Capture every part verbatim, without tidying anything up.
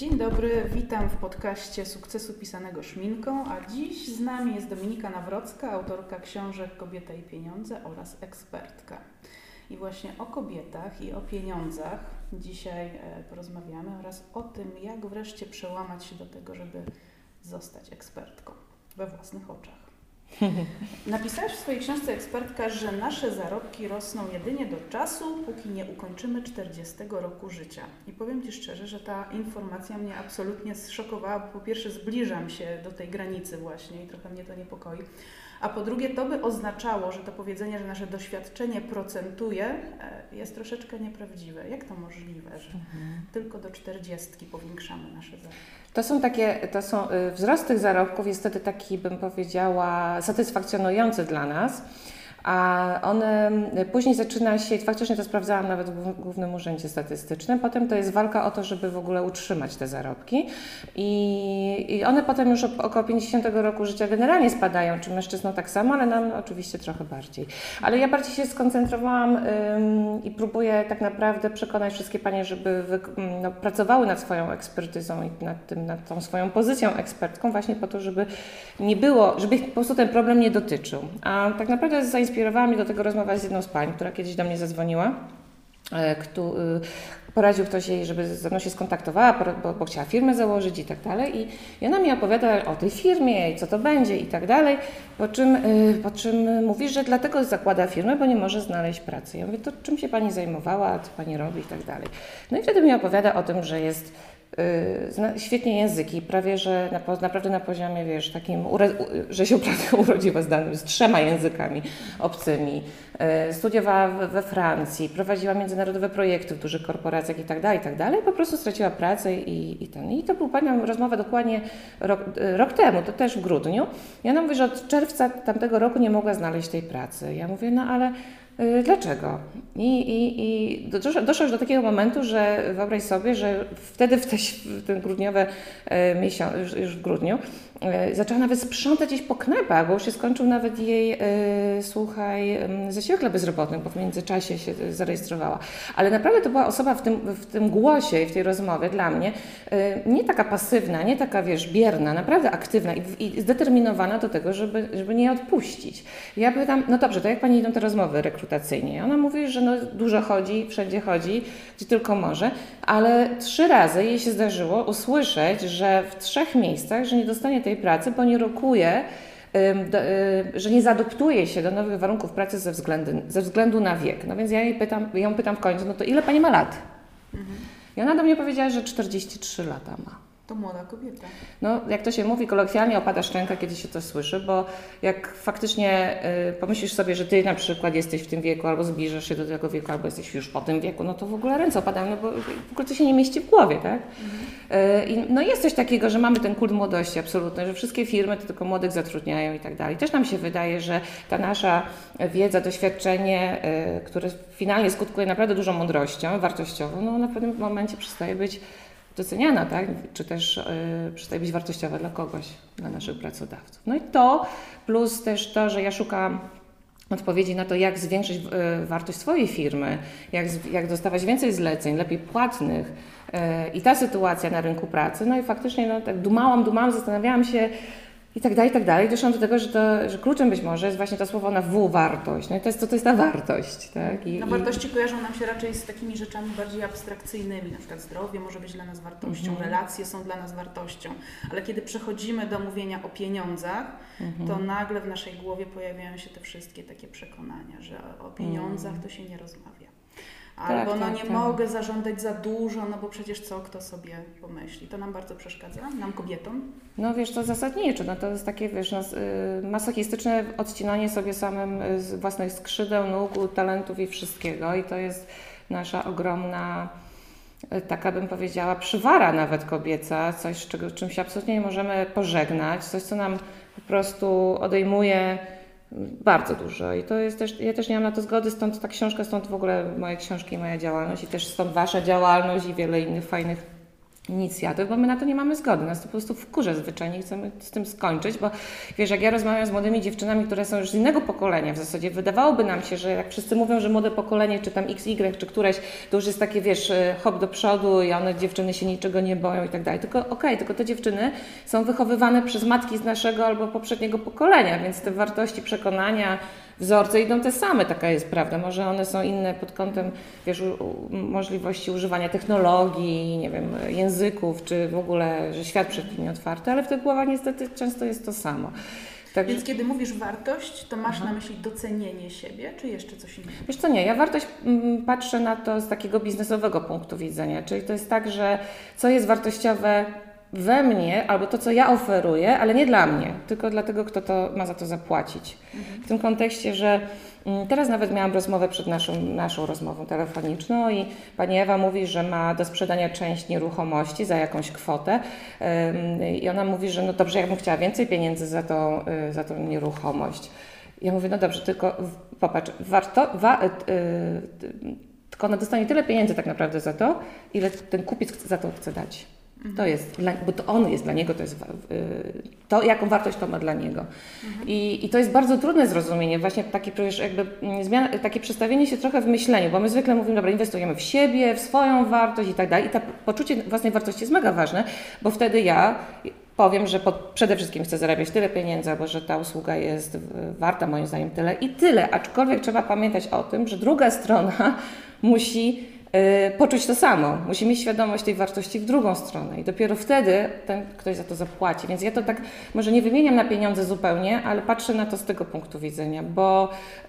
Dzień dobry, witam w podcaście Sukcesu Pisanego Szminką, a dziś z nami jest Dominika Nawrocka, autorka książek Kobieta i pieniądze oraz ekspertka. I właśnie o kobietach i o pieniądzach dzisiaj porozmawiamy oraz o tym, jak wreszcie przełamać się do tego, żeby zostać ekspertką we własnych oczach. Napisałaś w swojej książce Ekspertka, że nasze zarobki rosną jedynie do czasu, póki nie ukończymy czterdziestego roku życia. I powiem Ci szczerze, że ta informacja mnie absolutnie zszokowała. Po pierwsze, zbliżam się do tej granicy właśnie i trochę mnie to niepokoi. A po drugie, to by oznaczało, że to powiedzenie, że nasze doświadczenie procentuje, jest troszeczkę nieprawdziwe. Jak to możliwe, że mhm. tylko do czterdziestki powiększamy nasze zarobki? To są takie, to są, wzrost tych zarobków jest wtedy taki, bym powiedziała, satysfakcjonujący dla nas, a on później zaczyna się, faktycznie to sprawdzałam nawet w Głównym Urzędzie Statystycznym, potem to jest walka o to, żeby w ogóle utrzymać te zarobki i, i one potem już około pięćdziesiątego roku życia generalnie spadają, czy mężczyznom tak samo, ale nam oczywiście trochę bardziej. Ale ja bardziej się skoncentrowałam ym, i próbuję tak naprawdę przekonać wszystkie panie, żeby wy, no, pracowały nad swoją ekspertyzą i nad, tym, nad tą swoją pozycją ekspertką właśnie po to, żeby nie było, żeby ich po prostu ten problem nie dotyczył. A tak naprawdę zainspirowałam Inspirowała mnie do tego rozmowa z jedną z pań, która kiedyś do mnie zadzwoniła. Kto, poradził ktoś jej, żeby ze mną się skontaktowała, bo, bo chciała firmę założyć i tak dalej. I, I ona mi opowiada o tej firmie i co to będzie i tak dalej. Po czym, po czym mówi, że dlatego zakłada firmę, bo nie może znaleźć pracy. Ja mówię, to czym się pani zajmowała, co pani robi i tak dalej. No i wtedy mi opowiada o tym, że jest Zna świetnie języki, prawie że na, naprawdę na poziomie, wiesz, takim, że się prawie urodziła z, danym, z trzema językami obcymi. Studiowała we Francji, prowadziła międzynarodowe projekty w dużych korporacjach i tak dalej, i tak dalej. Po prostu straciła pracę i, i ten. I to był panią rozmowa dokładnie rok, rok temu, to też w grudniu. I ona mówi, że od czerwca tamtego roku nie mogła znaleźć tej pracy. Ja mówię, no ale dlaczego? I, i, i doszło już do takiego momentu, że wyobraź sobie, że wtedy w te, w ten grudniowe e, miesiąc, już, już w grudniu e, zaczęła nawet sprzątać gdzieś po knajpach, bo już się skończył nawet jej, e, słuchaj, zasiłek dla bezrobotnych, bo w międzyczasie się zarejestrowała. Ale naprawdę to była osoba w tym, w tym głosie i w tej rozmowie dla mnie e, nie taka pasywna, nie taka, wiesz, bierna, naprawdę aktywna i, i zdeterminowana do tego, żeby, żeby nie odpuścić. Ja pytam, no dobrze, to jak pani idą te rozmowy rekrutacyjnie? Ona mówi, że no dużo chodzi, wszędzie chodzi, gdzie tylko może, ale trzy razy jej się zdarzyło usłyszeć, że w trzech miejscach, że nie dostanie tej pracy, bo nie rokuje, że nie zaadoptuje się do nowych warunków pracy ze względu, ze względu na wiek. No więc ja jej pytam, ją pytam w końcu, no to ile pani ma lat? Mhm. I ona do mnie powiedziała, że czterdzieści trzy lata ma. To młoda kobieta. No, jak to się mówi kolokwialnie, opada szczęka, kiedy się to słyszy, bo jak faktycznie y, pomyślisz sobie, że ty na przykład jesteś w tym wieku, albo zbliżasz się do tego wieku, albo jesteś już po tym wieku, no to w ogóle ręce opadają, no bo w ogóle to się nie mieści w głowie, tak? Mhm. Y, i, no jest coś takiego, że mamy ten kult młodości absolutny, że wszystkie firmy to tylko młodych zatrudniają i tak dalej. Też nam się wydaje, że ta nasza wiedza, doświadczenie, y, które finalnie skutkuje naprawdę dużą mądrością, wartościową, no na pewnym momencie przestaje być doceniana, tak? Czy też yy, przestaje być wartościowa dla kogoś, dla naszych pracodawców. No i to, plus też to, że ja szukam odpowiedzi na to, jak zwiększyć yy, wartość swojej firmy, jak, jak dostawać więcej zleceń, lepiej płatnych yy, i ta sytuacja na rynku pracy. No i faktycznie no, tak dumałam, dumałam, zastanawiałam się, i tak dalej, i tak dalej. Doszłam do tego, że, to, że kluczem być może jest właśnie to słowo na W, wartość. No i to jest, to, to jest ta wartość. Tak? I, no wartości i... kojarzą nam się raczej z takimi rzeczami bardziej abstrakcyjnymi. Na przykład zdrowie może być dla nas wartością, mm-hmm. relacje są dla nas wartością. Ale kiedy przechodzimy do mówienia o pieniądzach, mm-hmm. to nagle w naszej głowie pojawiają się te wszystkie takie przekonania, że o pieniądzach mm. to się nie rozmawia. Albo tak, no tak, nie tak. mogę zażądać za dużo, no bo przecież co kto sobie pomyśli. To nam bardzo przeszkadza, nam kobietom. No wiesz, to zasadniczo, no to jest takie, wiesz, no, masochistyczne odcinanie sobie samym z własnych skrzydeł, nóg, talentów i wszystkiego i to jest nasza ogromna, taka bym powiedziała, przywara nawet kobieca, coś, czego, czym się absolutnie nie możemy pożegnać, coś, co nam po prostu odejmuje bardzo dużo i to jest też, ja też nie mam na to zgody, stąd ta książka, stąd w ogóle moje książki i moja działalność i też stąd wasza działalność i wiele innych fajnych inicjatyw, bo my na to nie mamy zgody. Nas to po prostu wkurza zwyczajnie i chcemy z tym skończyć, bo wiesz, jak ja rozmawiam z młodymi dziewczynami, które są już z innego pokolenia w zasadzie, wydawałoby nam się, że jak wszyscy mówią, że młode pokolenie, czy tam X Y, czy któreś, to już jest takie, wiesz, hop do przodu i one, dziewczyny się niczego nie boją i tak dalej. Tylko okej, okay, tylko te dziewczyny są wychowywane przez matki z naszego albo poprzedniego pokolenia, więc te wartości, przekonania, wzorce idą te same, taka jest prawda. Może one są inne pod kątem, wiesz, u, u, możliwości używania technologii, nie wiem, języków, czy w ogóle, że świat przed nimi otwarty, ale w tych głowach niestety często jest to samo. Także... Więc kiedy mówisz wartość, to masz Aha. na myśli docenienie siebie, czy jeszcze coś innego? Wiesz co, nie, ja wartość m, patrzę na to z takiego biznesowego punktu widzenia, czyli to jest tak, że co jest wartościowe we mnie, albo to, co ja oferuję, ale nie dla mnie, tylko dla tego, kto to ma za to zapłacić. Mhm. W tym kontekście, że m, teraz nawet miałam rozmowę przed naszą, naszą rozmową telefoniczną i pani Ewa mówi, że ma do sprzedania część nieruchomości za jakąś kwotę ym, i ona mówi, że no dobrze, ja bym chciała więcej pieniędzy za, to, y, za tą nieruchomość. Ja mówię, no dobrze, tylko popatrz, warto, wa, y, y, tylko ona dostanie tyle pieniędzy tak naprawdę za to, ile ten kupiec za to chce dać. To jest, dla, bo to on jest dla niego, to jest to, jaką wartość to ma dla niego. Mhm. I, I to jest bardzo trudne zrozumienie, właśnie takie, jakby zmiana, takie przestawienie się trochę w myśleniu, bo my zwykle mówimy, dobra, inwestujemy w siebie, w swoją wartość i tak dalej. I to poczucie własnej wartości jest mega ważne, bo wtedy ja powiem, że pod, przede wszystkim chcę zarabiać tyle pieniędzy, albo że ta usługa jest warta moim zdaniem tyle i tyle. Aczkolwiek trzeba pamiętać o tym, że druga strona musi poczuć to samo. Musi mieć świadomość tej wartości w drugą stronę i dopiero wtedy ten ktoś za to zapłaci. Więc ja to tak może nie wymieniam na pieniądze zupełnie, ale patrzę na to z tego punktu widzenia, bo,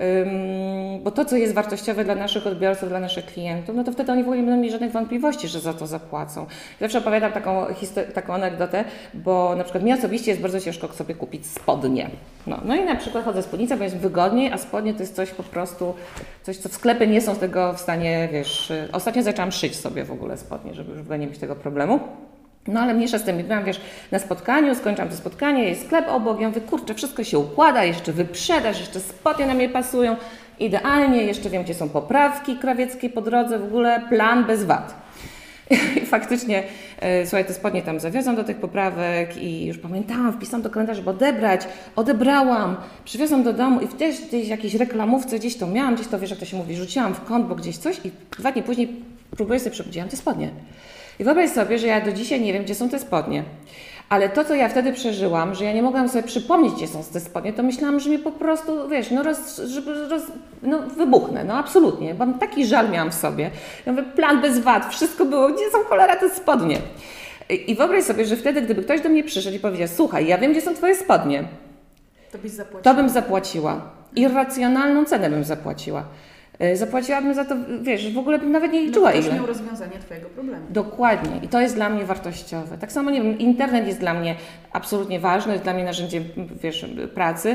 ym, bo to, co jest wartościowe dla naszych odbiorców, dla naszych klientów, no to wtedy oni w ogóle nie będą mieli żadnych wątpliwości, że za to zapłacą. Zawsze opowiadam taką, taką anegdotę, bo na przykład mi osobiście jest bardzo ciężko sobie kupić spodnie. No, no i na przykład chodzę w spódnicę, bo jest wygodniej, a spodnie to jest coś po prostu, coś, co w sklepie nie są z tego w stanie, wiesz. Ostatnio zaczęłam szyć sobie w ogóle spodnie, żeby już w ogóle nie mieć tego problemu. No ale mniejsza z tym, byłam, wiesz, na spotkaniu, skończyłam to spotkanie, jest sklep obok, ja mówię, kurczę, wszystko się układa, jeszcze wyprzedaż, jeszcze spodnie na mnie pasują, idealnie, jeszcze wiem, gdzie są poprawki krawieckie po drodze, w ogóle plan bez wad. I faktycznie, e, słuchaj, te spodnie tam zawiozłam do tych poprawek i już pamiętałam, wpisałam do kalendarza, żeby odebrać, odebrałam, przywiozłam do domu i też gdzieś jakieś reklamówce, gdzieś to miałam, gdzieś to, wiesz, jak to się mówi, rzuciłam w kąt, bo gdzieś coś i dwa dni później próbuję sobie przebudziłam te spodnie. I wyobraź sobie, że ja do dzisiaj nie wiem, gdzie są te spodnie. Ale to, co ja wtedy przeżyłam, że ja nie mogłam sobie przypomnieć, gdzie są te spodnie, to myślałam, że mnie po prostu, wiesz, no, roz, żeby roz, no wybuchnę, no absolutnie. Bo taki żal miałam w sobie. Ja mówię, plan bez wad, wszystko było, gdzie są cholera te spodnie. I, I wyobraź sobie, że wtedy, gdyby ktoś do mnie przyszedł i powiedział, słuchaj, ja wiem, gdzie są twoje spodnie, to byś zapłaciła. To bym zapłaciła. Irracjonalną cenę bym zapłaciła. Zapłaciłabym za to, wiesz, w ogóle bym nawet nie liczyła ile. No to miał rozwiązanie twojego problemu. Dokładnie. I to jest dla mnie wartościowe. Tak samo, nie wiem, internet jest dla mnie absolutnie ważny, jest dla mnie narzędziem, wiesz, pracy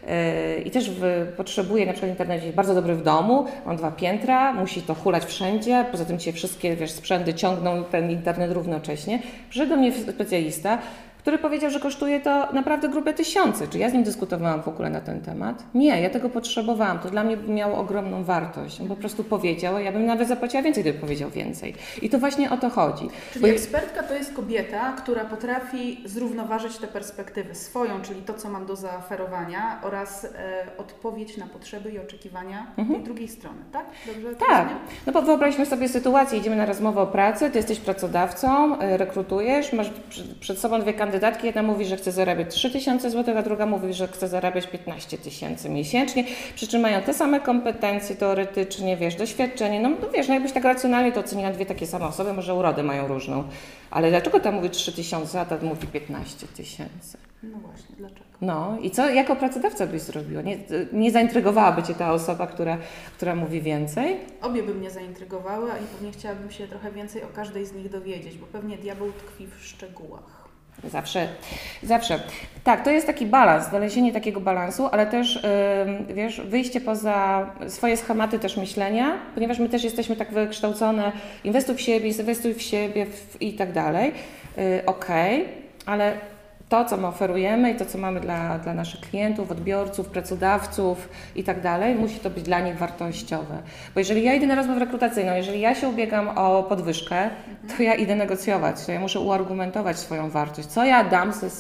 yy, i też w, potrzebuję, na przykład internet jest bardzo dobry w domu, mam dwa piętra, musi to hulać wszędzie, poza tym Cię wszystkie, wiesz, sprzęty ciągną ten internet równocześnie. Przyszedł do mnie specjalista, który powiedział, że kosztuje to naprawdę grube tysiące. Czy ja z nim dyskutowałam w ogóle na ten temat? Nie, ja tego potrzebowałam. To dla mnie miało ogromną wartość. On po prostu powiedział, a ja bym nawet zapłaciła więcej, gdyby powiedział więcej. I to właśnie o to chodzi. Czyli Bo... ekspertka to jest kobieta, która potrafi zrównoważyć te perspektywy swoją, czyli to, co mam do zaoferowania oraz e, odpowiedź na potrzeby i oczekiwania mhm. tej drugiej strony, tak? Dobrze to tak. Rozumiem? No bo wyobraźmy sobie sytuację, idziemy na rozmowę o pracy, ty jesteś pracodawcą, rekrutujesz, masz przed sobą dwie kandydatki, Kandydatki, jedna mówi, że chce zarabiać trzy tysiące złotych, a druga mówi, że chce zarabiać piętnaście tysięcy miesięcznie, przy czym mają te same kompetencje teoretycznie, wiesz, doświadczenie, no, no wiesz, no jakbyś tak racjonalnie to oceniła dwie takie same osoby, może urodę mają różną, ale dlaczego ta mówi trzy tysiące, a ta mówi piętnaście tysięcy? No właśnie, dlaczego? No i co jako pracodawca byś zrobiła? Nie, nie zaintrygowałaby Cię ta osoba, która, która mówi więcej? Obie by mnie zaintrygowały, a i pewnie chciałabym się trochę więcej o każdej z nich dowiedzieć, bo pewnie diabeł tkwi w szczegółach. Zawsze, zawsze. Tak, to jest taki balans, znalezienie takiego balansu, ale też, yy, wiesz, wyjście poza swoje schematy też myślenia, ponieważ my też jesteśmy tak wykształcone, inwestuj w siebie, inwestuj w siebie w, i tak dalej. Yy, Okej, okay, ale to, co my oferujemy i to, co mamy dla, dla naszych klientów, odbiorców, pracodawców i tak dalej, musi to być dla nich wartościowe. Bo jeżeli ja idę na rozmowę rekrutacyjną, jeżeli ja się ubiegam o podwyżkę, to ja idę negocjować, to ja muszę uargumentować swoją wartość. Co ja dam z,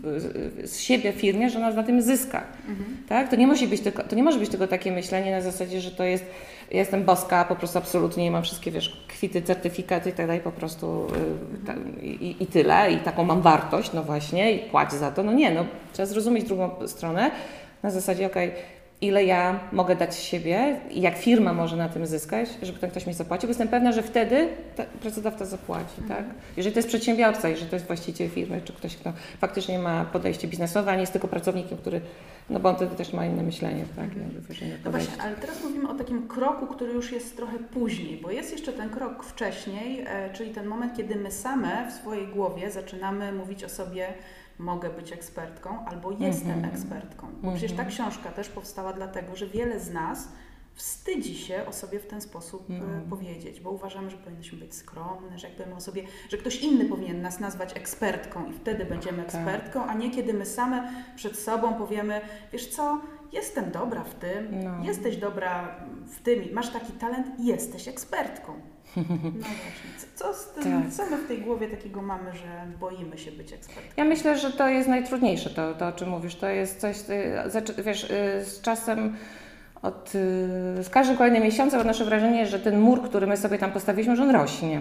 z siebie firmie, że ona na tym zyska. Mhm. Tak? To nie musi być tylko, to nie może być tylko takie myślenie na zasadzie, że to jest, ja jestem boska, po prostu absolutnie nie mam wszystkie, wiesz, kwity, certyfikaty i tak dalej, po prostu yy, ta, i, i tyle, i taką mam wartość, no właśnie, i płać za to. No nie, no trzeba zrozumieć drugą stronę na zasadzie, okej, okay, ile ja mogę dać z siebie i jak firma może na tym zyskać, żeby ten ktoś mi zapłacił, bo jestem pewna, że wtedy pracodawca zapłaci, mhm. tak? Jeżeli to jest przedsiębiorca, jeżeli to jest właściciel firmy, czy ktoś, kto faktycznie ma podejście biznesowe, a nie jest tylko pracownikiem, który, no bo on wtedy też ma inne myślenie, tak? Mhm. No właśnie, ale teraz mówimy o takim kroku, który już jest trochę później, bo jest jeszcze ten krok wcześniej, e, czyli ten moment, kiedy my same w swojej głowie zaczynamy mówić o sobie: mogę być ekspertką albo jestem mm-hmm. ekspertką. Bo mm-hmm. przecież ta książka też powstała dlatego, że wiele z nas wstydzi się o sobie w ten sposób mm. powiedzieć, bo uważamy, że powinniśmy być skromne, że jakby my o sobie, że ktoś inny powinien nas nazwać ekspertką i wtedy będziemy ekspertką, a nie kiedy my same przed sobą powiemy: wiesz co, jestem dobra w tym, no. jesteś dobra w tym, masz taki talent, jesteś ekspertką. No właśnie. Co, z tym, tak. co my w tej głowie takiego mamy, że boimy się być ekspertką? Ja myślę, że to jest najtrudniejsze, to, to o czym mówisz. To jest coś, wiesz, z czasem, od, z każdym kolejnym miesiącem odnoszę wrażenie, że ten mur, który my sobie tam postawiliśmy, że on rośnie.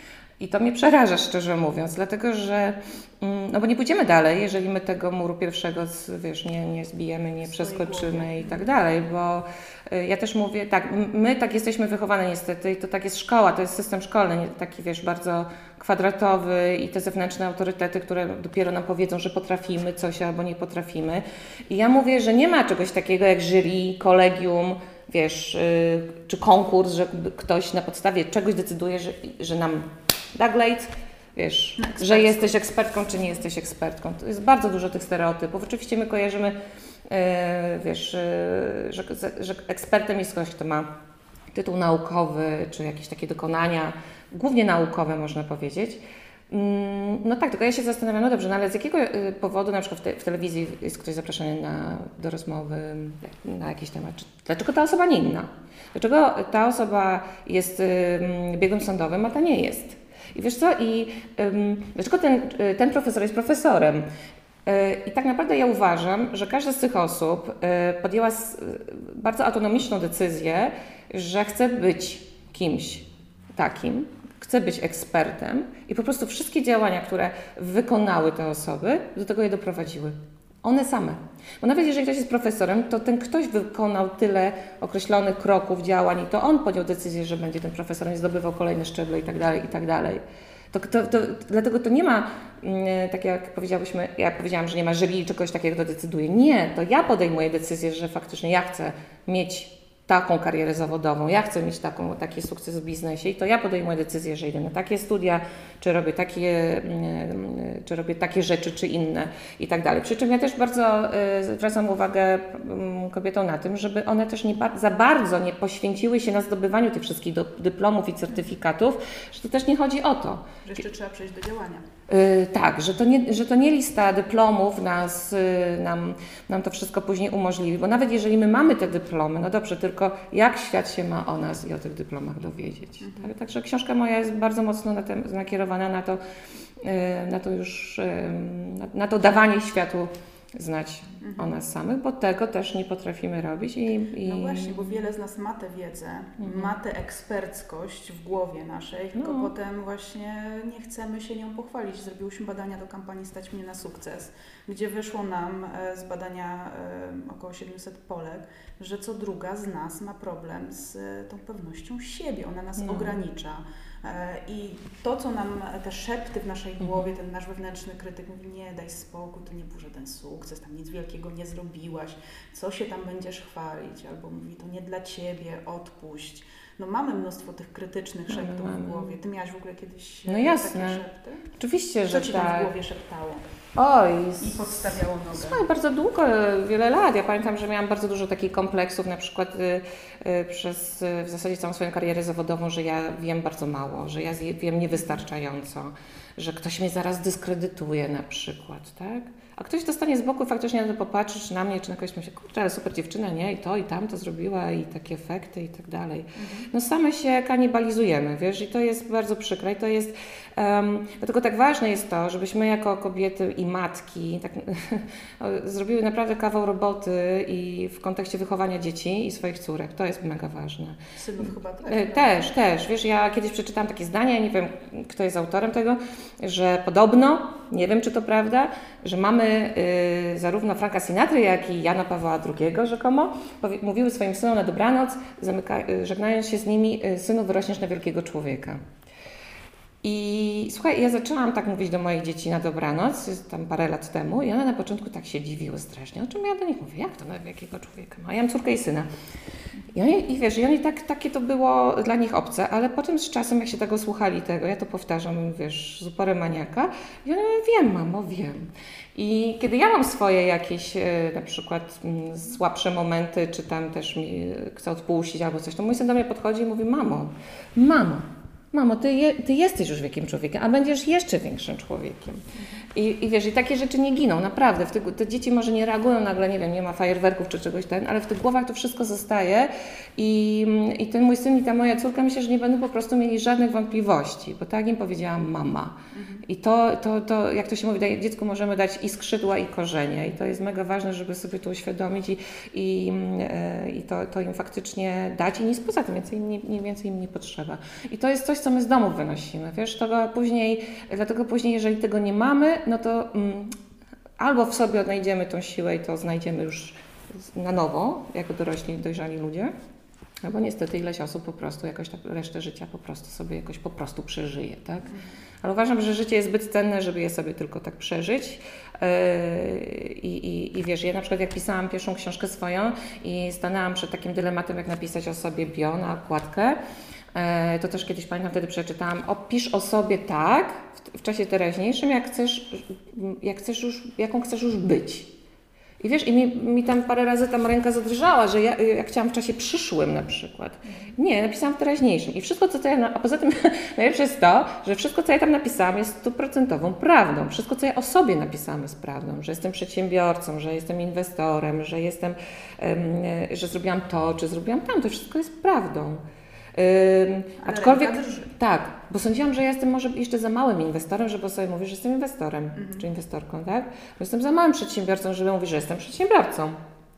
I to mnie przeraża, szczerze mówiąc, dlatego że, no bo nie pójdziemy dalej, jeżeli my tego muru pierwszego, wiesz, nie, nie zbijemy, nie przeskoczymy i tak dalej, bo ja też mówię, tak, my tak jesteśmy wychowane niestety i to tak jest szkoła, to jest system szkolny, nie, taki, wiesz, bardzo kwadratowy i te zewnętrzne autorytety, które dopiero nam powiedzą, że potrafimy coś albo nie potrafimy. I ja mówię, że nie ma czegoś takiego jak jury, kolegium, wiesz, yy, czy konkurs, że ktoś na podstawie czegoś decyduje, że, że nam Daglejt, wiesz, że jesteś ekspertką, czy nie jesteś ekspertką. To jest bardzo dużo tych stereotypów. Oczywiście my kojarzymy, yy, wiesz, yy, że, że ekspertem jest ktoś, kto ma tytuł naukowy, czy jakieś takie dokonania, głównie naukowe można powiedzieć. No tak, tylko ja się zastanawiam, no dobrze, no ale z jakiego powodu na przykład w, te, w telewizji jest ktoś zaproszony na, do rozmowy na jakiś temat? Dlaczego ta osoba nie inna? Dlaczego ta osoba jest biegłym sądowym, a ta nie jest? I wiesz co, i um, dlaczego ten, ten profesor jest profesorem? I tak naprawdę ja uważam, że każda z tych osób podjęła bardzo autonomiczną decyzję, że chce być kimś takim, chce być ekspertem i po prostu wszystkie działania, które wykonały te osoby, do tego je doprowadziły. One same. Bo nawet jeżeli ktoś jest profesorem, to ten ktoś wykonał tyle określonych kroków, działań i to on podjął decyzję, że będzie tym profesorem i zdobywał kolejne szczeble i tak dalej, i tak dalej. To, to, to, dlatego to nie ma, tak jak powiedziałyśmy, ja powiedziałam, że nie ma jury czy kogoś takiego, kto decyduje. Nie, to ja podejmuję decyzję, że faktycznie ja chcę mieć taką karierę zawodową, ja chcę mieć taką, taki sukces w biznesie i to ja podejmuję decyzję, że idę na takie studia, czy robię takie, czy robię takie rzeczy, czy inne i tak dalej. Przy czym ja też bardzo zwracam uwagę kobietom na tym, żeby one też nie za bardzo nie poświęciły się na zdobywaniu tych wszystkich do, dyplomów i certyfikatów, że to też nie chodzi o to. Że jeszcze trzeba przejść do działania. Yy, tak, że to, nie, że to nie lista dyplomów nas, yy, nam, nam to wszystko później umożliwi, bo nawet jeżeli my mamy te dyplomy, no dobrze, tylko jak świat się ma o nas i o tych dyplomach dowiedzieć. Mhm. Tak? Także książka moja jest bardzo mocno na tem, nakierowana na to, yy, na to już, yy, na, na to dawanie światu znać mhm. o nas samych, bo tego też nie potrafimy robić. I, i... No właśnie, bo wiele z nas ma tę wiedzę, mhm. ma tę eksperckość w głowie naszej, tylko no. potem właśnie nie chcemy się nią pochwalić. Zrobiłyśmy badania do kampanii Stać mnie na sukces, gdzie wyszło nam z badania około siedemset Polek, że co druga z nas ma problem z tą pewnością siebie. Ona nas no. ogranicza. I to, co nam, te szepty w naszej głowie, ten nasz wewnętrzny krytyk mówi: nie, daj spokój, to nie był żaden sukces, tam nic wielkiego nie zrobiłaś, co się tam będziesz chwalić, albo mówi: to nie dla ciebie, odpuść. No mamy mnóstwo tych krytycznych szeptów mamy, mamy. w głowie. Ty miałaś w ogóle kiedyś no jasne. takie szepty? Oczywiście, co że ci tak. tam w głowie szeptało? Oj, i podstawiało nogę. Słuchaj, bardzo długo, wiele lat. Ja pamiętam, że miałam bardzo dużo takich kompleksów, na przykład y, y, przez y, w zasadzie całą swoją karierę zawodową, że ja wiem bardzo mało, że ja wiem niewystarczająco, że ktoś mnie zaraz dyskredytuje na przykład, tak? A ktoś dostanie z boku, faktycznie na to popatrzy, czy na mnie, czy na kogoś myśli, kurczę, ale super dziewczyna, nie? I to, i tam to zrobiła, i takie efekty, i tak dalej. Mhm. No same się kanibalizujemy, wiesz, i to jest bardzo przykre. I to jest, um, dlatego tak ważne jest to, żebyśmy jako kobiety i matki tak, zrobiły naprawdę kawał roboty i w kontekście wychowania dzieci i swoich córek. To jest mega ważne. Synów chyba też. Też, też. Wiesz, ja kiedyś przeczytałam takie zdanie, nie wiem, kto jest autorem tego, że podobno, nie wiem, czy to prawda, że mamy y, zarówno Franka Sinatry, jak i Jana Pawła drugiego rzekomo, powie, mówiły swoim synom na dobranoc, zamyka, y, żegnając się z nimi, y, synu, wyrośniesz na wielkiego człowieka. I słuchaj, ja zaczęłam tak mówić do moich dzieci na dobranoc, tam parę lat temu, i one na początku tak się dziwiły strasznie. O czym ja do nich mówię? Jak to na wielkiego człowieka ma? Ja mam córkę i syna. I, oni, i wiesz, i oni tak, takie to było dla nich obce, ale potem z czasem, jak się tego słuchali tego, ja to powtarzam, wiesz, z uporem maniaka, i one mówią, wiem, mamo, wiem. I kiedy ja mam swoje jakieś na przykład słabsze momenty, czy tam też mi chcę odpuścić albo coś, to mój syn do mnie podchodzi i mówi, mamo, mamo, mamo, ty, je, ty jesteś już wielkim człowiekiem, a będziesz jeszcze większym człowiekiem. I, i wiesz, i takie rzeczy nie giną, naprawdę. W tych, te dzieci może nie reagują nagle, nie wiem, nie ma fajerwerków czy czegoś ten, ale w tych głowach to wszystko zostaje i, i ten mój syn i ta moja córka, myślę, że nie będą po prostu mieli żadnych wątpliwości, bo tak im powiedziałam mama. Mhm. I to, to, to, jak to się mówi, daje, dziecku możemy dać i skrzydła, i korzenie. I to jest mega ważne, żeby sobie to uświadomić i, i, i to, to im faktycznie dać i nic poza tym, więcej, nie, nie więcej im nie potrzeba. I to jest coś, co my z domu wynosimy, wiesz, tego później, dlatego później, jeżeli tego nie mamy, no to mm, albo w sobie odnajdziemy tą siłę i to znajdziemy już na nowo, jako dorośli, dojrzali ludzie, albo niestety ileś osób po prostu jakoś tak resztę życia po prostu sobie jakoś po prostu przeżyje, tak? Ale uważam, że życie jest zbyt cenne, żeby je sobie tylko tak przeżyć. Yy, i, i wiesz, ja na przykład jak pisałam pierwszą książkę swoją i stanęłam przed takim dylematem, jak napisać o sobie bio na okładkę, to też kiedyś pamiętam, wtedy przeczytałam, opisz o sobie tak, w, w czasie teraźniejszym, jak chcesz, jak chcesz już, jaką chcesz już być. I wiesz, i mi, mi tam parę razy tam ręka zadrżała, że ja, jak chciałam w czasie przyszłym na przykład. Nie, napisałam w teraźniejszym. I wszystko, co to ja, a poza tym najlepsze jest to, że wszystko, co ja tam napisałam, jest stuprocentową prawdą. Wszystko, co ja o sobie napisałam, jest prawdą. Że jestem przedsiębiorcą, że jestem inwestorem, że jestem, um, że zrobiłam to, czy zrobiłam tam. To wszystko jest prawdą. Yy, aczkolwiek, tak, bo sądziłam, że ja jestem może jeszcze za małym inwestorem, żeby sobie mówić, że jestem inwestorem, mhm. czy inwestorką, tak? Bo jestem za małym przedsiębiorcą, żeby mówić, że jestem przedsiębiorcą.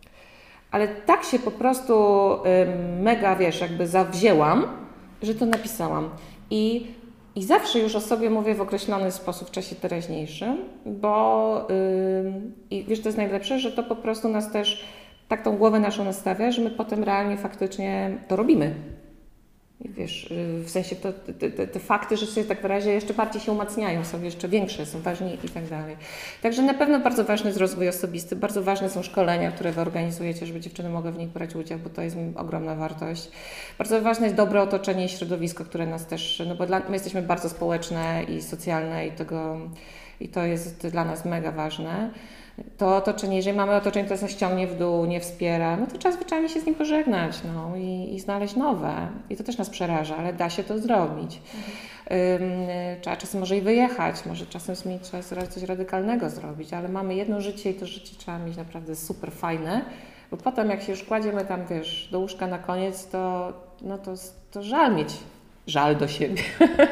Ale tak się po prostu yy, mega, wiesz, jakby zawzięłam, że to napisałam. I, i zawsze już o sobie mówię w określony sposób w czasie teraźniejszym, bo yy, i wiesz, to jest najlepsze, że to po prostu nas też tak tą głowę naszą nastawia, że my potem realnie faktycznie to robimy. I wiesz, w sensie to, te, te, te fakty, że sobie tak wyraźnie jeszcze bardziej się umacniają, są jeszcze większe, są ważni i tak dalej. Także na pewno bardzo ważny jest rozwój osobisty, bardzo ważne są szkolenia, które Wy organizujecie, żeby dziewczyny mogły w nich brać udział, bo to jest ogromna wartość. Bardzo ważne jest dobre otoczenie i środowisko, które nas też, no bo dla, my jesteśmy bardzo społeczne i socjalne i, tego, i to jest dla nas mega ważne. To otoczenie, jeżeli mamy otoczenie, które nas ściągnie w dół, nie wspiera, no to trzeba zwyczajnie się z nim pożegnać no, i, i znaleźć nowe. I to też nas przeraża, ale da się to zrobić. Mhm. Um, trzeba czasem może i wyjechać, może czasem trzeba coś radykalnego zrobić, ale mamy jedno życie i to życie trzeba mieć naprawdę super fajne, bo potem jak się już kładziemy tam, wiesz, do łóżka na koniec, to, no to, to żal mieć żal do siebie.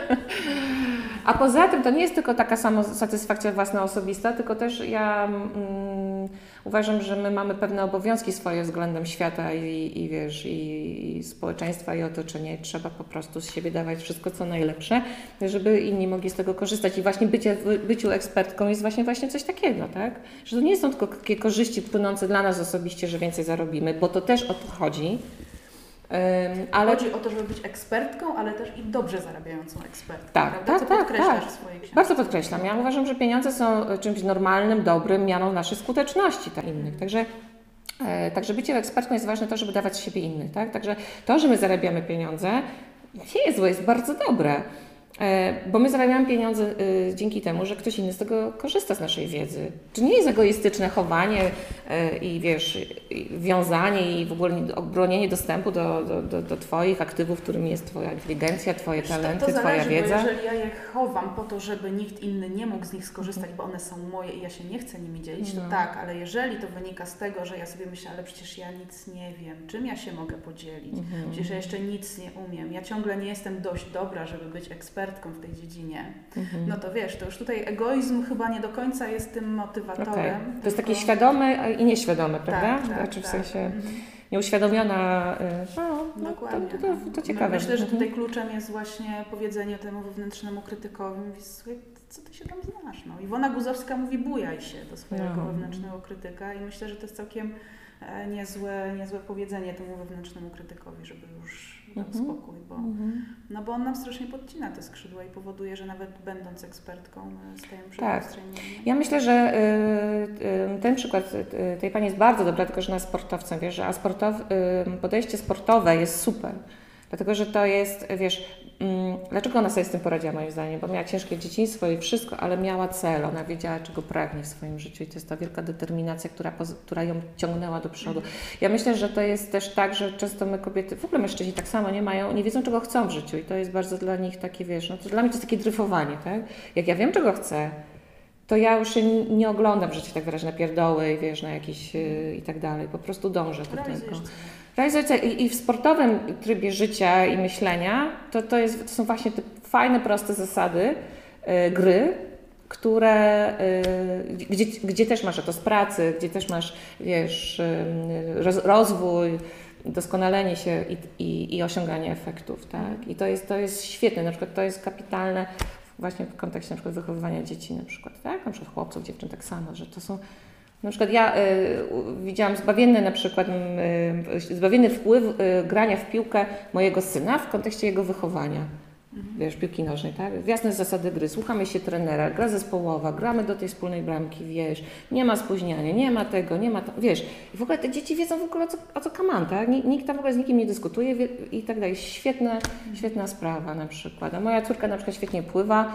A poza tym to nie jest tylko taka samosatysfakcja własna osobista, tylko też ja mm, uważam, że my mamy pewne obowiązki swoje względem świata i, i wiesz, i, i społeczeństwa i otoczenia. I trzeba po prostu z siebie dawać wszystko, co najlepsze, żeby inni mogli z tego korzystać. I właśnie bycie, byciu ekspertką jest właśnie, właśnie coś takiego, tak? Że to nie są tylko takie korzyści płynące dla nas osobiście, że więcej zarobimy, bo to też o to chodzi. Um, ale... Chodzi o to, żeby być ekspertką, ale też i dobrze zarabiającą ekspertką. Tak, prawda? tak, Co tak, podkreślasz tak. w swojej książce? Bardzo podkreślam. Ja uważam, że pieniądze są czymś normalnym, dobrym mianą naszej skuteczności tak innych. Także, e, także bycie ekspertką jest ważne to, żeby dawać z siebie innych. Tak? Także to, że my zarabiamy pieniądze, nie jest złe, jest bardzo dobre. Bo my zarabiamy pieniądze dzięki temu, że ktoś inny z tego korzysta, z naszej wiedzy. To nie jest egoistyczne chowanie i wiesz, wiązanie i w ogóle bronienie dostępu do, do, do, do Twoich aktywów, którym jest Twoja inteligencja, Twoje Wiesz, talenty, to, to Twoja zależy, wiedza. Bo jeżeli ja je chowam po to, żeby nikt inny nie mógł z nich skorzystać, bo one są moje i ja się nie chcę nimi dzielić, to no. tak, ale jeżeli to wynika z tego, że ja sobie myślę, ale przecież ja nic nie wiem, czym ja się mogę podzielić, mhm. przecież ja jeszcze nic nie umiem, ja ciągle nie jestem dość dobra, żeby być ekspertką w tej dziedzinie, mhm. no to wiesz, to już tutaj egoizm chyba nie do końca jest tym motywatorem. Okay. To tylko... jest takie świadome i nieświadome, prawda? Tak, tak, znaczy w tak. sensie mhm. nieuświadomiona, no, no dokładnie. To, to, to, to ciekawe. Myślę, że tutaj kluczem jest właśnie powiedzenie temu wewnętrznemu krytykowi, mówi, słuchaj, co ty się tam znasz? No. Iwona Guzowska mówi, bujaj się do swojego no. wewnętrznego krytyka i myślę, że to jest całkiem niezłe, niezłe powiedzenie temu wewnętrznemu krytykowi, żeby już dał mhm. spokój, bo, mhm. no bo on nam strasznie podcina te skrzydła i powoduje, że nawet będąc ekspertką stajemy przed tak. Ja myślę, że y, y, ten przykład y, tej pani jest bardzo dobra, tylko że ona jest sportowcem, wiesz, a sportow, y, podejście sportowe jest super. Dlatego, że to jest, wiesz, mm, dlaczego ona sobie z tym poradziła moim zdaniem? Bo miała ciężkie dzieciństwo i wszystko, ale miała cel, ona wiedziała, czego pragnie w swoim życiu i to jest ta wielka determinacja, która, która ją ciągnęła do przodu. Ja myślę, że to jest też tak, że często my kobiety, w ogóle mężczyźni tak samo nie mają, nie wiedzą, czego chcą w życiu i to jest bardzo dla nich takie, wiesz, no to dla mnie to jest takie dryfowanie, tak? Jak ja wiem, czego chcę, to ja już się nie, nie oglądam w życiu tak wyraźnie na pierdoły, wiesz, na jakieś yy, i tak dalej, po prostu dążę do tego. I, I w sportowym trybie życia i myślenia to, to, jest, to są właśnie te fajne, proste zasady y, gry, które, y, gdzie, gdzie też masz etos pracy, gdzie też masz, wiesz, y, roz, rozwój, doskonalenie się i, i, i osiąganie efektów, tak? I to jest, to jest świetne, na przykład to jest kapitalne właśnie w kontekście na przykład wychowywania dzieci na przykład, tak? Na przykład chłopców, dziewczyn tak samo, że to są na przykład ja y, widziałam zbawienny na przykład y, zbawienny wpływ y, grania w piłkę mojego syna w kontekście jego wychowania. Mhm. Wiesz, piłki nożnej, tak? Jasne zasady gry, słuchamy się trenera, gra zespołowa, gramy do tej wspólnej bramki, wiesz, nie ma spóźniania, nie ma tego, nie ma to, wiesz. I w ogóle te dzieci wiedzą w ogóle o co, o co kaman, tak? Nikt tam w ogóle z nikim nie dyskutuje wie, i tak dalej. Świetna, mhm. świetna sprawa na przykład. A moja córka na przykład świetnie pływa.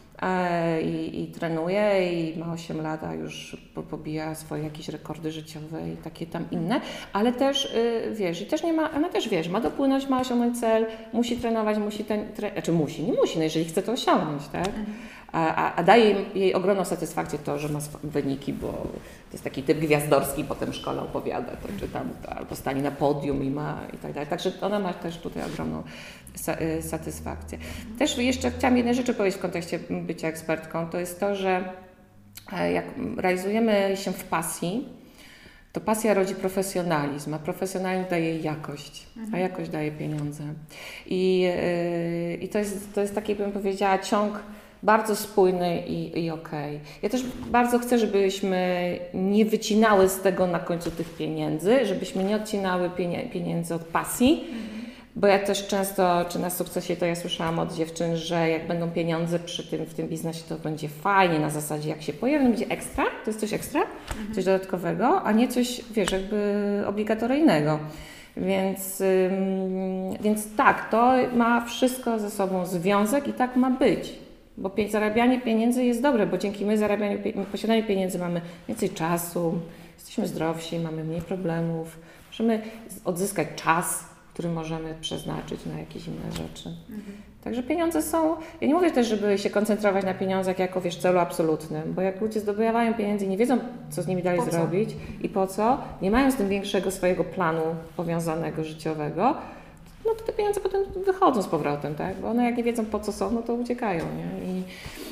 I, i trenuje i ma osiem lat, a już pobija swoje jakieś rekordy życiowe i takie tam inne, ale też yy, wiesz, i też nie ma, ona też wiesz, ma dopłynąć, ma osiągnąć cel, musi trenować, musi ten, tre, znaczy musi, nie musi, no jeżeli chce to osiągnąć, tak? Mhm. A, a, a daje jej, jej ogromną satysfakcję to, że ma wyniki, bo to jest taki typ gwiazdorski, potem w szkole opowiada to, czy tam, to, albo stanie na podium i ma i tak dalej. Także ona ma też tutaj ogromną sa, y, satysfakcję. Też jeszcze chciałam jednej rzeczy powiedzieć w kontekście bycia ekspertką, to jest to, że jak realizujemy się w pasji, to pasja rodzi profesjonalizm, a profesjonalizm daje jakość, mhm. a jakość daje pieniądze. I, yy, i to, jest, to jest taki, bym powiedziała, ciąg bardzo spójny i, i okej. Okay. Ja też bardzo chcę, żebyśmy nie wycinały z tego na końcu tych pieniędzy, żebyśmy nie odcinały pieniędzy od pasji, mhm. bo ja też często, czy na sukcesie, to ja słyszałam od dziewczyn, że jak będą pieniądze przy tym, w tym biznesie, to będzie fajnie na zasadzie, jak się pojawi, to będzie ekstra, to jest coś ekstra, mhm. coś dodatkowego, a nie coś, wiesz, jakby obligatoryjnego. Więc, ym, więc tak, to ma wszystko ze sobą związek i tak ma być. Bo pie- zarabianie pieniędzy jest dobre, bo dzięki my zarabianiu, pie- posiadaniu pieniędzy mamy więcej czasu, jesteśmy zdrowsi, mamy mniej problemów, możemy odzyskać czas, który możemy przeznaczyć na jakieś inne rzeczy. Mhm. Także pieniądze są, ja nie mówię też, żeby się koncentrować na pieniądzach jako, wiesz, celu absolutnym, bo jak ludzie zdobywają pieniądze i nie wiedzą, co z nimi dalej po zrobić co? I po co, nie mają z tym większego swojego planu powiązanego, życiowego, no to te pieniądze potem wychodzą z powrotem, tak? Bo one jak nie wiedzą, po co są, no to uciekają, nie? I,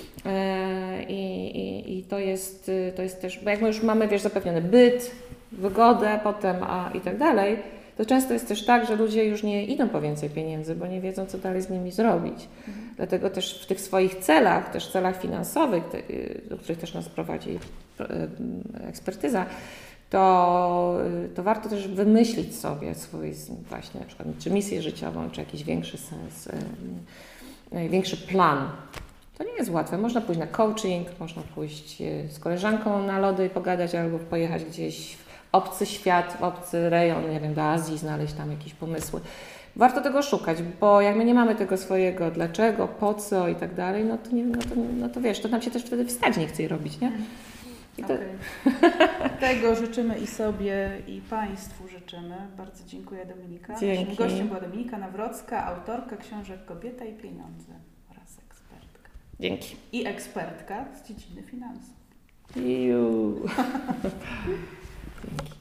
e, i, i, i to jest, to jest też, bo jak my już mamy, wiesz, zapewniony byt, wygodę potem, a i tak dalej, to często jest też tak, że ludzie już nie idą po więcej pieniędzy, bo nie wiedzą, co dalej z nimi zrobić. Mhm. Dlatego też w tych swoich celach, też celach finansowych, te, do których też nas prowadzi ekspertyza, to, to warto też wymyślić sobie swój właśnie na przykład czy misję życiową, czy jakiś większy sens, większy plan. To nie jest łatwe. Można pójść na coaching, można pójść z koleżanką na lody i pogadać, albo pojechać gdzieś w obcy świat, w obcy rejon, nie wiem, do Azji, znaleźć tam jakieś pomysły. warto tego szukać, bo jak my nie mamy tego swojego dlaczego, po co i tak dalej, no to, nie, no to, no to wiesz, to nam się też wtedy wstać nie chce jej robić, nie? I to... Okay. Tego życzymy i sobie, i Państwu życzymy. Bardzo dziękuję, Dominika. Dzięki. Naszym gościem była Dominika Nawrocka, autorka książek Kobieta i pieniądze oraz ekspertka. Dzięki. I ekspertka z dziedziny finansów. Iu. Dzięki.